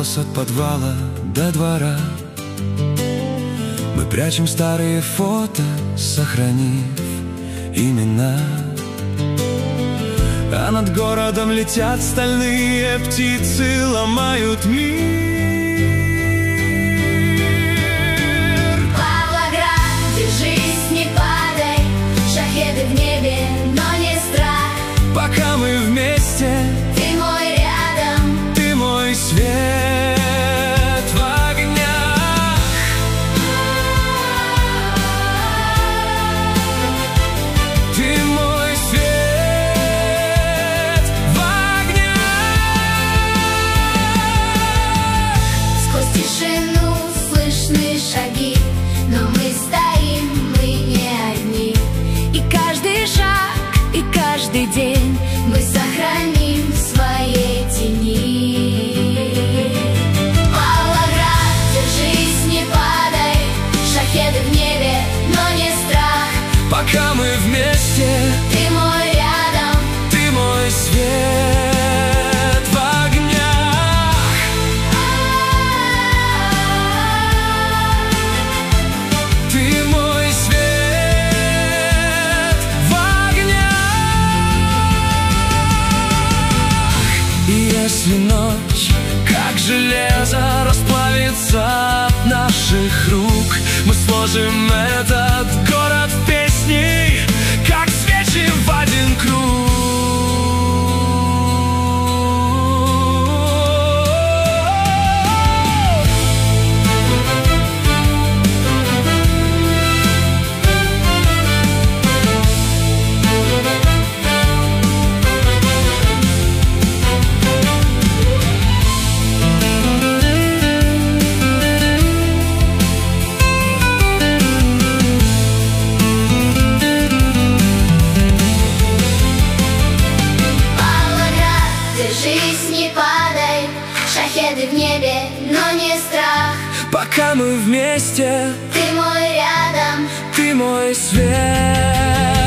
от подвала до двора. Мы прячем старые фото, сохранив имена. А над городом летят стальные птицы, ломают мир. Павлоград, держись, не падай, шахеды в небе, но не страх. Пока мы вместе, Ты мой рядом, ты мой свет в огнях. Ты мой свет в огнях. сквозь тишину слышны шаги, но мы стоим, мы не одни. И каждый шаг, и каждый день мы сохраним в своей тени. Павлоград, держись, не падай, шахеды в небе, но не страх. Пока мы вместе, Ты мой рядом, ты мой свет в огнях. Ты мой свет в огнях. И если ночь, как железо, расплавится от наших рук, мы сложим этот город в песни, как свечи в один круг. Павлоград, держись, не падай, шахеды в небе, но не страх. Пока мы вместе, Ты мой рядом, ты мой свет